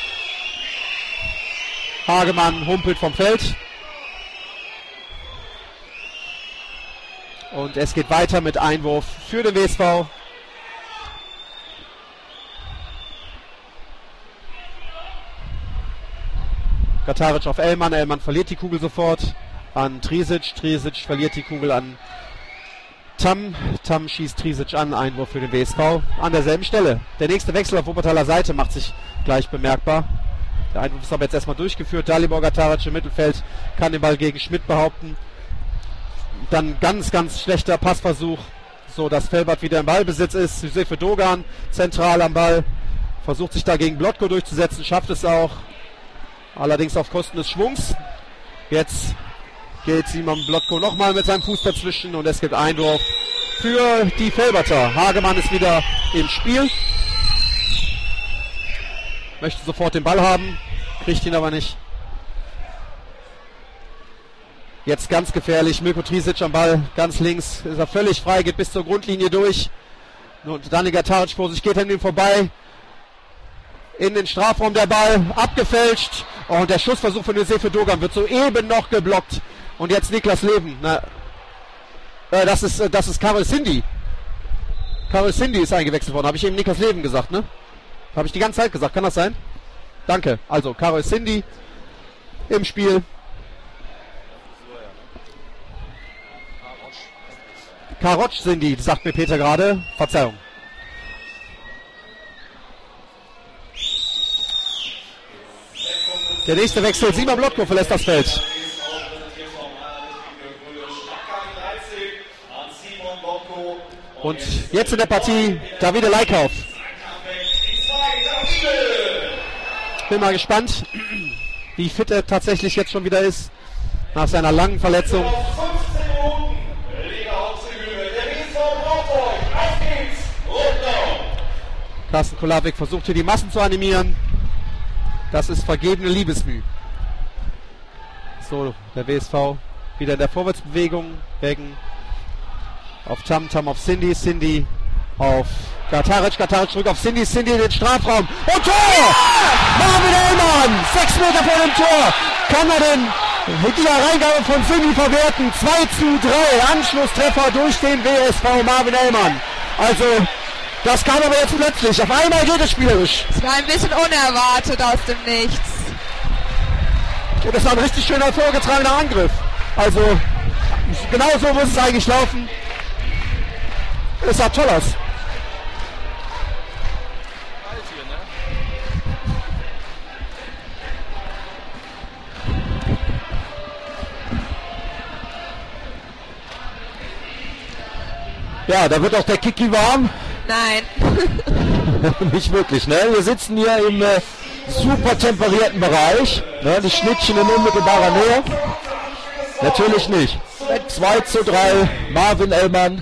Hagemann humpelt vom Feld. Und es geht weiter mit Einwurf für den W S V. Gataric auf Ellmann. Ellmann verliert die Kugel sofort an Trisic. Trisic verliert die Kugel an Tam. Tam schießt Trisic an. Einwurf für den W S V an derselben Stelle. Der nächste Wechsel auf Wuppertaler Seite macht sich gleich bemerkbar. Der Einwurf ist aber jetzt erstmal durchgeführt. Dalibor Gataric im Mittelfeld kann den Ball gegen Schmidt behaupten. Dann ganz, ganz schlechter Passversuch, so dass Velbert wieder im Ballbesitz ist. Josefe Dogan zentral am Ball, versucht sich da gegen Blotko durchzusetzen, schafft es auch. Allerdings auf Kosten des Schwungs. Jetzt geht Simon Blotko nochmal mit seinem Fuß dazwischen und es gibt Einwurf für die Velberter. Hagemann ist wieder im Spiel. Möchte sofort den Ball haben, kriegt ihn aber nicht. Jetzt ganz gefährlich, Milko Trisic am Ball, ganz links, ist er völlig frei, geht bis zur Grundlinie durch. Und Daniel Gataric vor sich, geht an ihm vorbei. In den Strafraum der Ball, abgefälscht. Und der Schussversuch von Josefe Dogan wird soeben noch geblockt. Und jetzt Niklas Leven. Na, äh, das ist, äh, das ist Karol Cindy. Karol Cindy ist eingewechselt worden, habe ich eben Niklas Leven gesagt, ne? Habe ich die ganze Zeit gesagt, kann das sein? Danke. Also Karol Cindy im Spiel. Karotsch sind die, sagt mir Peter gerade. Verzeihung. Der nächste Wechsel, Simon Blotko verlässt das Feld. Und jetzt in der Partie Davide Leikauf. Bin mal gespannt, wie fit er tatsächlich jetzt schon wieder ist nach seiner langen Verletzung. Carsten Kulawik versucht hier die Massen zu animieren. Das ist vergebene Liebesmüh. So, der W S V wieder in der Vorwärtsbewegung. Wegen auf Tam, Tam auf Cindy, Cindy auf Gataric, Gataric zurück auf Cindy, Cindy in den Strafraum. Und Tor! Marvin Ellmann! Sechs Meter vor dem Tor! Kann er den mit dieser Reingabe von Cindy verwerten? zwei zu drei. Anschlusstreffer durch den W S V Marvin Ellmann. Also, das kam aber jetzt plötzlich. Auf einmal geht es spielerisch. Es war ein bisschen unerwartet aus dem Nichts. Und das war ein richtig schöner vorgetragener Angriff. Also, genau so muss es eigentlich laufen. Es sah toll aus. Ja, da wird auch der Kiki warm. Nein. Nicht wirklich, ne? Wir sitzen hier im äh, super temperierten Bereich. Ne? Die Schnittchen in unmittelbarer Nähe. Natürlich nicht. zwei zu drei, Marvin Ellmann.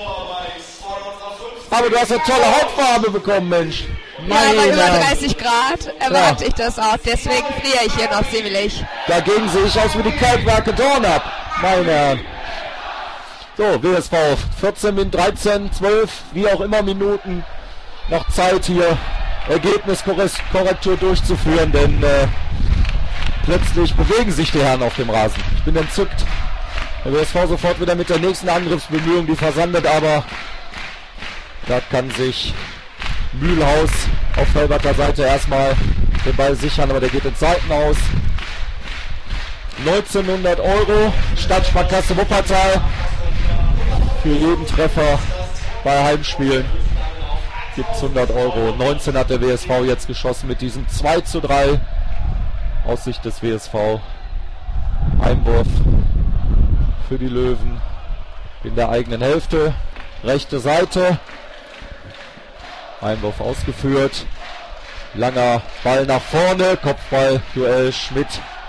Aber du hast eine tolle Hautfarbe bekommen, Mensch. Ja, bei über dreißig Grad erwarte ja. ich das auch. Deswegen friere ich hier noch ziemlich. Dagegen sehe ich aus wie die Kaltwerke Dornab. Meine Herren. So, W S V. vierzehn Minuten, dreizehn, zwölf, wie auch immer Minuten. Noch Zeit hier, Ergebniskorrektur durchzuführen, denn äh, plötzlich bewegen sich die Herren auf dem Rasen. Ich bin entzückt. Der W S V sofort wieder mit der nächsten Angriffsbemühung, die versandet, aber da kann sich Mühlhaus auf Felberter Seite erstmal den Ball sichern, aber der geht in Seiten aus. neunzehnhundert Euro, Stadtsparkasse Wuppertal. Für jeden Treffer bei Heimspielen gibt es hundert Euro. neunzehn hat der W S V jetzt geschossen mit diesem zwei zu drei aus Sicht des W S V. Einwurf für die Löwen in der eigenen Hälfte. Rechte Seite. Einwurf ausgeführt. Langer Ball nach vorne. Kopfball-Duell Schmidt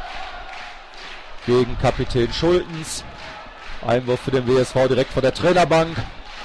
gegen Kapitän Schultens. Einwurf für den W S V direkt vor der Trainerbank.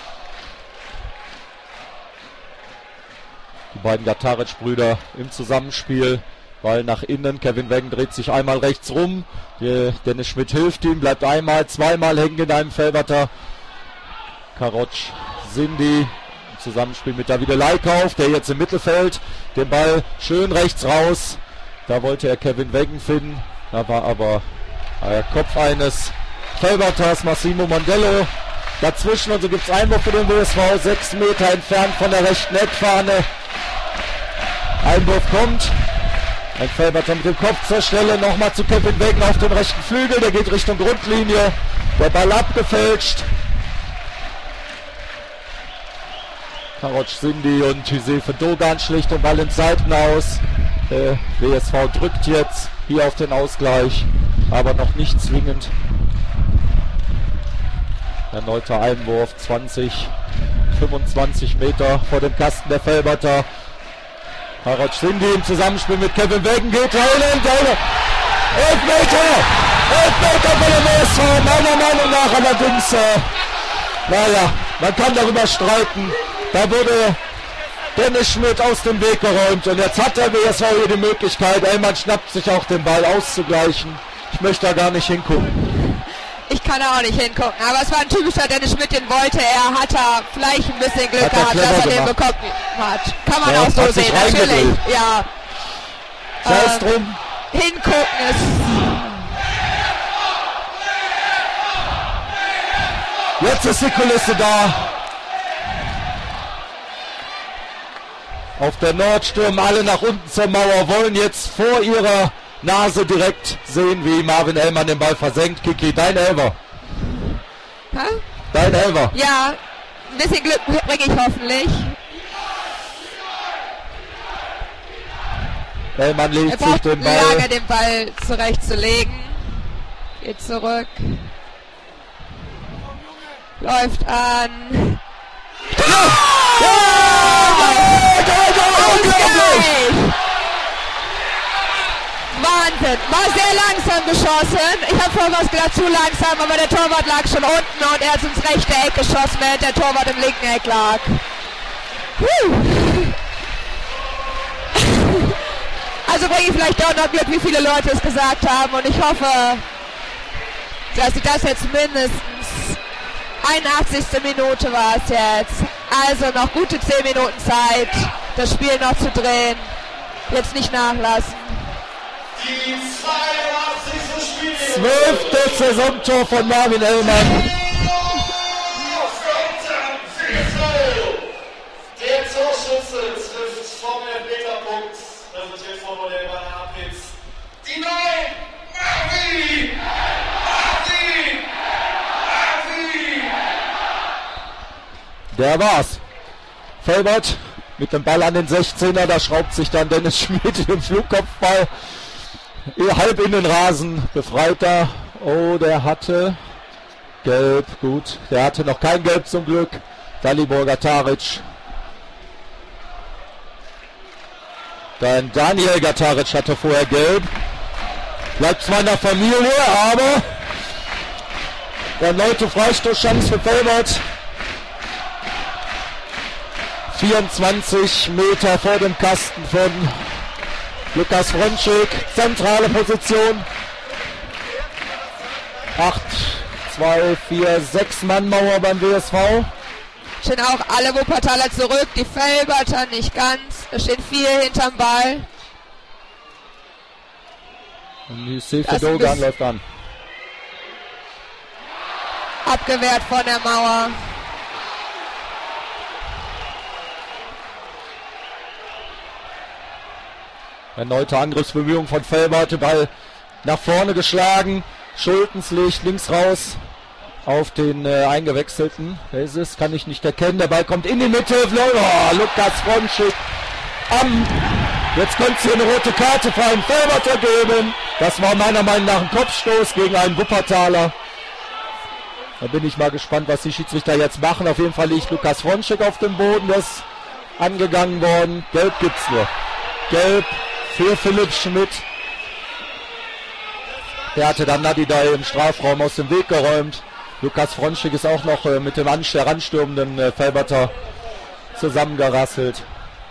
Die beiden Gataric-Brüder im Zusammenspiel. Ball nach innen. Kevin Weggen dreht sich einmal rechts rum. Die Dennis Schmidt hilft ihm. Bleibt einmal, zweimal hängen in einem Felberter. Karotsch, Cindy. Im Zusammenspiel mit Davide Leikauf, der jetzt im Mittelfeld den Ball schön rechts raus. Da wollte er Kevin Weggen finden. Da war aber der Kopf eines Felberters, Massimo Mondello, dazwischen, und so gibt es Einwurf für den W S V, sechs Meter entfernt von der rechten Eckfahne. Einwurf kommt, ein Felberter mit dem Kopf zur Stelle, nochmal zu Kevin Weggen auf den rechten Flügel, der geht Richtung Grundlinie, der Ball abgefälscht. Karotsch, Cindy und Hüsefe Dogan schlicht den Ball ins Seiten aus. Der W S V drückt jetzt hier auf den Ausgleich, aber noch nicht zwingend. Erneuter Einwurf, zwanzig, fünfundzwanzig Meter vor dem Kasten der Felberter. Karotsch, Cindy im Zusammenspiel mit Kevin Weggen geht rein und elf Meter! elf Meter für den W S V, meiner Meinung nach allerdings, äh, naja, man kann darüber streiten. Da wurde Dennis Schmidt aus dem Weg geräumt und jetzt hat der W S V hier die Möglichkeit, Ellmann schnappt sich auch den Ball auszugleichen. Ich möchte da gar nicht hingucken. Ich kann auch nicht hingucken, aber es war ein typischer Dennis Schmidt, den wollte er, hat er vielleicht ein bisschen Glück hat gehabt, dass er den gemacht. bekommen hat. Kann man ja, auch so sehen, natürlich. Ja. Sei es ähm, drum. Hingucken ist... Jetzt ist die Kulisse da. Auf der Nord stürmen alle nach unten zur Mauer, wollen jetzt vor ihrer Nase direkt sehen, wie Marvin Ellmann den Ball versenkt. Kiki, dein Elfer. Hä? Dein Elfer. Ja, ein bisschen Glück bringe ich hoffentlich. Ellmann legt er sich den Ball. Lange den Ball zurechtzulegen. Geht zurück. Läuft an. Ja! Ja! Wahnsinn, war sehr langsam geschossen. Ich habe vorhin was gedacht, zu langsam, aber der Torwart lag schon unten und er hat ins rechte Eck geschossen, während der Torwart im linken Eck lag. Puh. Also bringe ich vielleicht auch noch Glück, wie viele Leute es gesagt haben, und ich hoffe, dass sie das jetzt mindestens einundachtzigste Minute war es jetzt. Also noch gute zehn Minuten Zeit, das Spiel noch zu drehen. Jetzt nicht nachlassen. Die zweiundachtzigste Spielminute. Zwölfte Saisontor von Marvin Ellmann. Der Torschütze trifft vom Elfmeterpunkt, präsentiert von Modellmann Apitz. Die neun, Marvin! Marvin! Marvin! Der war's. Felbert mit dem Ball an den sechzehner, da schraubt sich dann Dennis Schmidt im Flugkopfball halb in den Rasen, befreit er. Oh, der hatte Gelb, gut. Der hatte noch kein Gelb zum Glück. Dalibor Gataric. Dein Daniel Gataric hatte vorher gelb. Bleibt zwar in der Familie, aber erneute Freistoßchance für Felbert. vierundzwanzig Meter vor dem Kasten von Lukas Fronschik. Zentrale Position. acht, zwei, vier, sechs Mann Mauer beim W S V. Stehen auch alle Wuppertaler zurück, die Felberter nicht ganz. Es stehen vier hinterm Ball. Und die Silke Dogan läuft an. Abgewehrt von der Mauer. Erneute Angriffsbemühung von Felbert. Ball nach vorne geschlagen. Schultens legt links raus auf den äh, Eingewechselten. Wer ist es? Kann ich nicht erkennen. Der Ball kommt in die Mitte. Oh, Lukas Fronschik am. Jetzt könnte es hier eine rote Karte für einen Felberter geben. Das war meiner Meinung nach ein Kopfstoß gegen einen Wuppertaler. Da bin ich mal gespannt, was die Schiedsrichter jetzt machen. Auf jeden Fall liegt Lukas Fronschik auf dem Boden. Das ist angegangen worden. Gelb gibt's nur. Gelb für Philipp Schmidt. Der hatte dann Nadidai im Strafraum aus dem Weg geräumt. Lukas Fronschik ist auch noch äh, mit dem heranstürmenden äh, Felberter zusammengerasselt.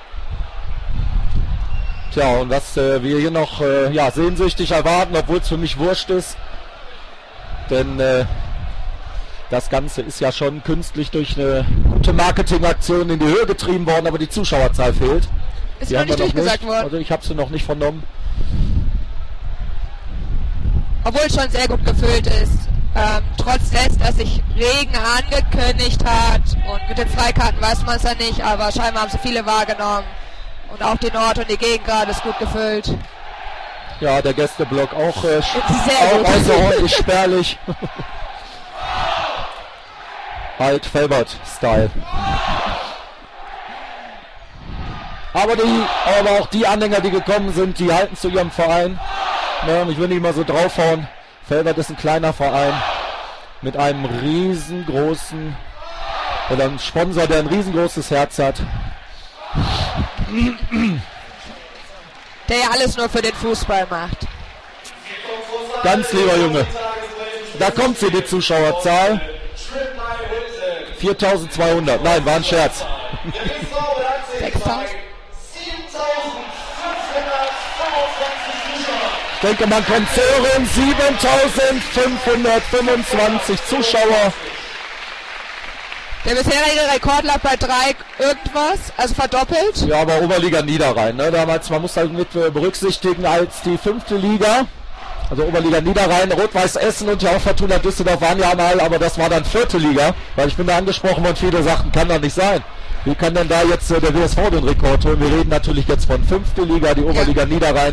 Tja, und was äh, wir hier noch äh, ja, sehnsüchtig erwarten, obwohl es für mich wurscht ist. Denn äh, das Ganze ist ja schon künstlich durch eine gute Marketingaktion in die Höhe getrieben worden, aber die Zuschauerzahl fehlt. Ist die noch nicht durchgesagt worden. Also ich habe sie noch nicht vernommen. Obwohl es schon sehr gut gefüllt ist. Ähm, trotz dessen, dass sich Regen angekündigt hat und mit den Freikarten weiß man es ja nicht, aber scheinbar haben sie viele wahrgenommen. Und auch die Nord- und die Gegend gerade ist gut gefüllt. Ja, der Gästeblock auch, äh, sehr auch gut. außerordentlich spärlich. Halt Felbert-Style. Aber, die, aber auch die Anhänger, die gekommen sind, die halten zu ihrem Verein. Ja, ich will nicht mal so draufhauen. Felbert ist ein kleiner Verein mit einem riesengroßen, oder einem Sponsor, der ein riesengroßes Herz hat. Der ja alles nur für den Fußball macht. Ganz lieber Junge. Da kommt sie, die Zuschauerzahl. viertausendzweihundert. Nein, war ein Scherz. sechstausend. Ich denke, man kann hören, siebentausendfünfhundertfünfundzwanzig Zuschauer. Der bisherige Rekord lag bei drei irgendwas, also verdoppelt. Ja, aber Oberliga Niederrhein, ne? Damals, man muss halt mit berücksichtigen, als die fünfte Liga, also Oberliga Niederrhein, Rot-Weiß Essen und ja auch Fortuna Düsseldorf waren ja mal, aber das war dann vierte Liga, weil ich bin da angesprochen worden, viele sagten, kann doch nicht sein. Wie kann denn da jetzt äh, der W S V den Rekord holen? Wir reden natürlich jetzt von fünfte Liga, die Oberliga ja. Niederrhein.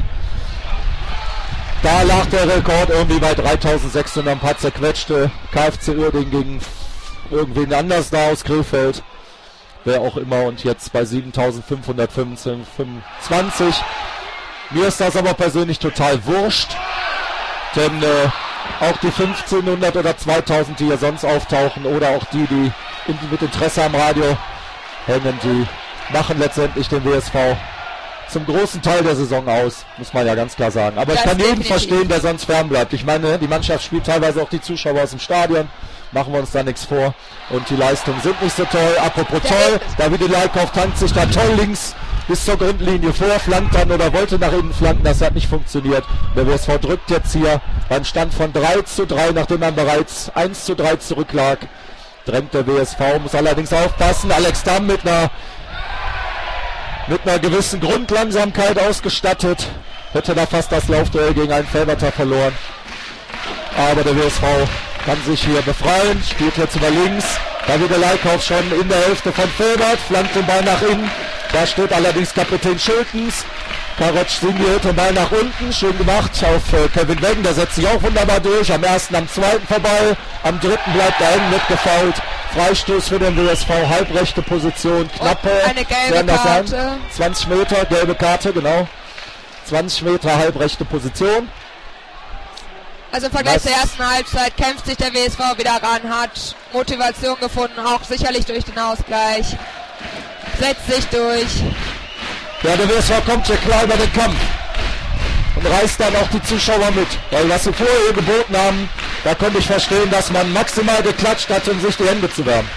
Da lag der Rekord irgendwie bei dreitausendsechshundert, ein paar zerquetschte. K F C Uerdingen gegen irgendwen anders da aus Krefeld. Wer auch immer, und jetzt bei siebentausendfünfhundertfünfundzwanzig. Mir ist das aber persönlich total wurscht. Denn äh, auch die fünfzehnhundert oder zweitausend, die hier sonst auftauchen, oder auch die, die in, mit Interesse am Radio hängen, die machen letztendlich den W S V zum großen Teil der Saison aus, muss man ja ganz klar sagen. Aber das ich kann jeden verstehen, der sonst fern bleibt. Ich meine, die Mannschaft spielt teilweise auch die Zuschauer aus dem Stadion. Machen wir uns da nichts vor. Und die Leistungen sind nicht so toll. Apropos toll, Davide Leikauf tankt sich da toll links bis zur Grundlinie vor, flankt dann oder wollte nach innen flanken. Das hat nicht funktioniert. Der W S V drückt jetzt hier beim Stand von drei zu drei, nachdem man bereits eins zu drei zurücklag. Drängt der W S V, muss allerdings aufpassen. Alex Damm mit einer mit einer gewissen Grundlangsamkeit ausgestattet. Hätte da fast das Laufduell gegen einen Felberter verloren. Aber der W S V kann sich hier befreien, spielt jetzt über links. Da wird der Leikauf schon in der Hälfte von Felbert, flankt den Ball nach innen. Da steht allerdings Kapitän Schultens. Karotsch singiert den Ball nach unten, schön gemacht auf äh, Kevin Weggen, der setzt sich auch wunderbar durch. Am ersten, am zweiten vorbei, am dritten bleibt er hängen, wird gefoult. Freistoß für den W S V, halbrechte Position, knappe. Und eine gelbe Karte. zwanzig Meter, gelbe Karte, genau. zwanzig Meter, halbrechte Position. Also im Vergleich zur ersten Halbzeit kämpft sich der W S V wieder ran, hat Motivation gefunden, auch sicherlich durch den Ausgleich. Setzt sich durch. Ja, der W S V kommt hier klar über den Kampf und reißt dann auch die Zuschauer mit. Weil was sie vorher hier geboten haben, da konnte ich verstehen, dass man maximal geklatscht hat, um sich die Hände zu wärmen.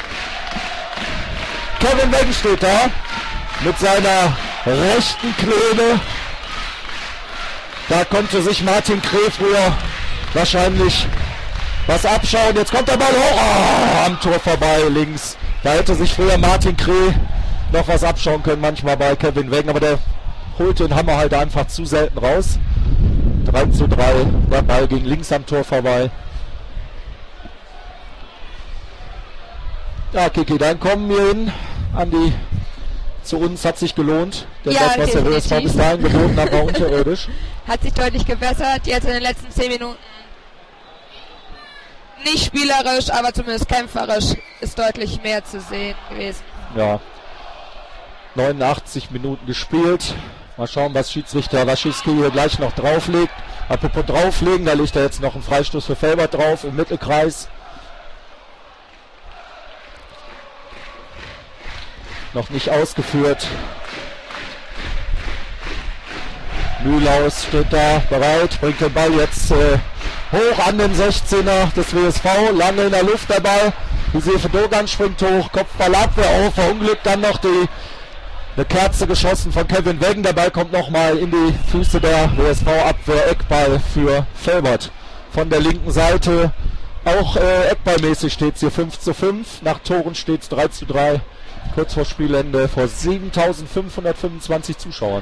Kevin Weggen steht da mit seiner rechten Klebe. Da konnte sich Martin Kreh früher wahrscheinlich was abschauen. Jetzt kommt der Ball hoch, oh, am Tor vorbei, links. Da hätte sich früher Martin Kreh noch was abschauen können, manchmal bei Kevin Weggen, aber der holte den Hammer halt einfach zu selten raus. drei zu drei, der Ball ging links am Tor vorbei. Ja, Kiki, dann kommen wir hin an die, zu uns, hat sich gelohnt, denn Ja, das, was der W S V bis dahin geboten hat, war unterirdisch. Hat sich deutlich gebessert, jetzt in den letzten zehn Minuten. Nicht spielerisch, aber zumindest kämpferisch ist deutlich mehr zu sehen gewesen. Ja, neunundachtzig Minuten gespielt. Mal schauen, was Schiedsrichter Waschiski hier gleich noch drauflegt. Apropos drauflegen, da legt er jetzt noch einen Freistoß für Felbert drauf im Mittelkreis. Noch nicht ausgeführt. Mühlaus steht da bereit, bringt den Ball jetzt äh, hoch an den sechzehner des W S V, lange in der Luft der Ball. Josefe Dogan springt hoch, Kopfball Abwehr auf, verunglückt dann noch die eine Kerze geschossen von Kevin Weggen. Der Ball kommt nochmal in die Füße der W S V-Abwehr, Eckball für Felbert. Von der linken Seite auch äh, Eckballmäßig steht es hier fünf zu fünf, nach Toren steht es drei zu drei, kurz vor Spielende vor siebentausendfünfhundertfünfundzwanzig Zuschauern.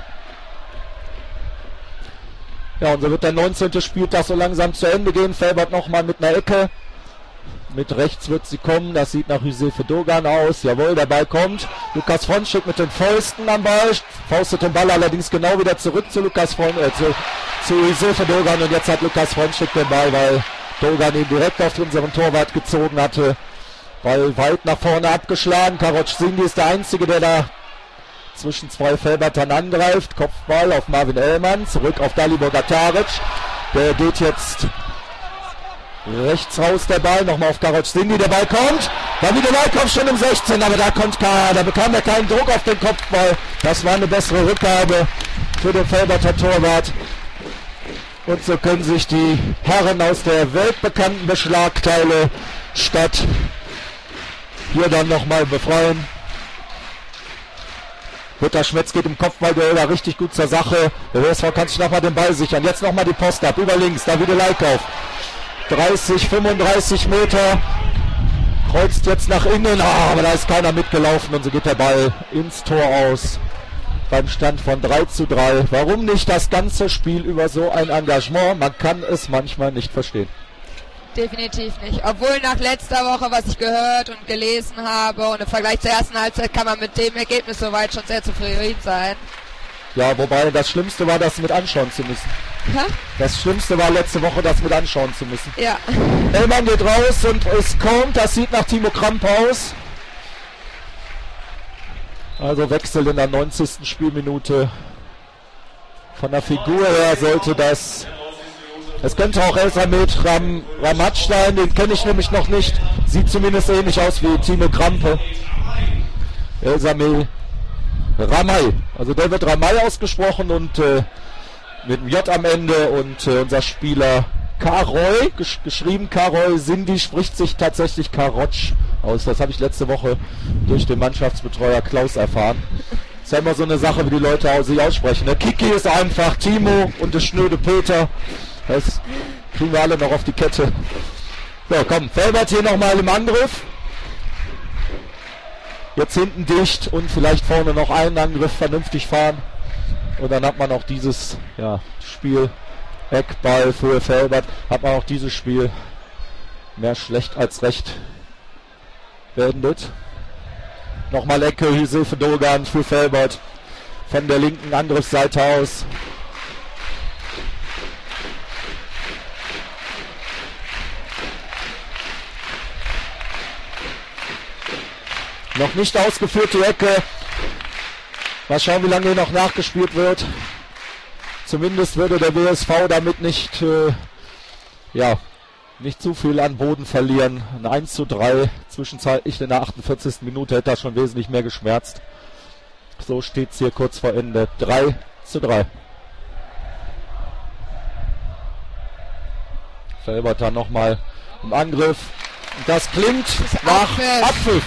Ja, und so wird der neunzehnte Spieltag so langsam zu Ende gehen. Felbert nochmal mit einer Ecke. Mit rechts wird sie kommen. Das sieht nach Josefe Dogan aus. Jawohl, der Ball kommt. Lukas Frontschick mit den Fäusten am Ball. Faustet den Ball allerdings genau wieder zurück zu Lukas Fron äh, zu, zu Josefe Dogan. Und jetzt hat Lukas Frontschick den Ball, weil Dogan ihn direkt auf unseren Torwart gezogen hatte. Ball weit nach vorne abgeschlagen. Karotsch Sindi ist der Einzige, der da zwischen zwei Felbertern angreift. Kopfball auf Marvin Ellmann, zurück auf Dalibor Gataric. Der geht jetzt rechts raus, der Ball, nochmal auf Karotsch Sindi. Der Ball kommt, David Leikopf schon im sechzehn, aber da kommt K, da bekam er keinen Druck auf den Kopfball. Das war eine bessere Rückgabe für den Felberter Torwart. Und so können sich die Herren aus der weltbekannten Beschlagteile Stadt hier dann nochmal befreien. Ritter Schmetz geht im Kopfballduell da richtig gut zur Sache. Der W S V kann sich nochmal den Ball sichern. Jetzt nochmal die Post ab, über links, Davide Leikauf. dreißig, fünfunddreißig Meter. Kreuzt jetzt nach innen, ah, aber da ist keiner mitgelaufen und so geht der Ball ins Tor aus. Beim Stand von drei zu drei. Warum nicht das ganze Spiel über so ein Engagement? Man kann es manchmal nicht verstehen. Definitiv nicht. Obwohl nach letzter Woche, was ich gehört und gelesen habe und im Vergleich zur ersten Halbzeit, kann man mit dem Ergebnis soweit schon sehr zufrieden sein. Ja, wobei das Schlimmste war, das mit anschauen zu müssen. Ha? Das Schlimmste war letzte Woche, das mit anschauen zu müssen. Ja. Ellmann geht raus und es kommt, das sieht nach Timo Kramp aus. Also Wechsel in der neunzigsten Spielminute. Von der Figur her sollte das... Es könnte auch Elsamet Ram, Ramat sein, den kenne ich nämlich noch nicht. Sieht zumindest ähnlich aus wie Timo Krampe. Elsamet Ramay. Also der wird Ramay ausgesprochen und äh, mit dem J am Ende. Und äh, unser Spieler Karoy, gesch geschrieben Karoy Sindi, spricht sich tatsächlich Karotsch aus. Das habe ich letzte Woche durch den Mannschaftsbetreuer Klaus erfahren. Ist ja immer so eine Sache, wie die Leute sich aussprechen. Der Kiki ist einfach Timo und der schnöde Peter. Das kriegen wir alle noch auf die Kette. So, komm, Felbert hier nochmal im Angriff. Jetzt hinten dicht und vielleicht vorne noch einen Angriff vernünftig fahren. Und dann hat man auch dieses ja, Spiel, Eckball für Felbert, hat man auch dieses Spiel mehr schlecht als recht beendet. Nochmal Ecke, Josefe Dogan für Felbert von der linken Angriffsseite aus. Noch nicht ausgeführte Ecke. Mal schauen, wie lange hier noch nachgespielt wird. Zumindest würde der W S V damit nicht, äh, ja, nicht zu viel an Boden verlieren. Ein eins zu drei. Zwischenzeitlich in der achtundvierzigsten Minute hätte das schon wesentlich mehr geschmerzt. So steht es hier kurz vor Ende. drei zu drei. Felberter nochmal im Angriff. Und das klingt nach Abpfiff. Abpfiff.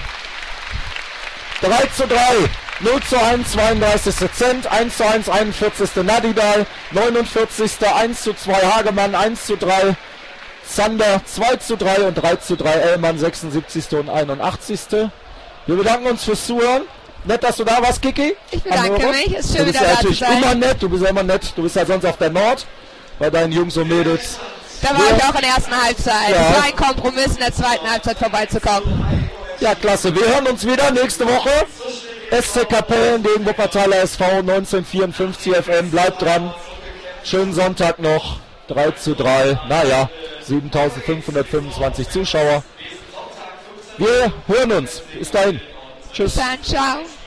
drei zu drei. null zu eins, zweiunddreißigster Cent, eins zu eins, einundvierzigster Nadidal, neunundvierzigster eins zu zwei Hagemann, eins zu drei Zander, zwei zu drei und drei zu drei Ellmann, sechsundsiebzigster und einundachtzigster Wir bedanken uns fürs Zuhören. Nett, dass du da warst, Kiki. Ich bedanke Amore. mich, ist schön Du bist wieder ja da zu natürlich sein. immer nett, du bist ja immer nett. Du bist ja sonst auf der Nord bei deinen Jungs und Mädels. Da war Ja. ich auch in der ersten Halbzeit. Ja. Es war ein Kompromiss, in der zweiten Halbzeit vorbeizukommen. Ja, klasse. Wir hören uns wieder nächste Woche. S C Kapellen gegen Wuppertaler S V neunzehnhundertvierundfünfzig F M. Bleibt dran. Schönen Sonntag noch. drei zu drei. Naja, siebentausendfünfhundertfünfundzwanzig Zuschauer. Wir hören uns. Bis dahin. Tschüss. Dann ciao.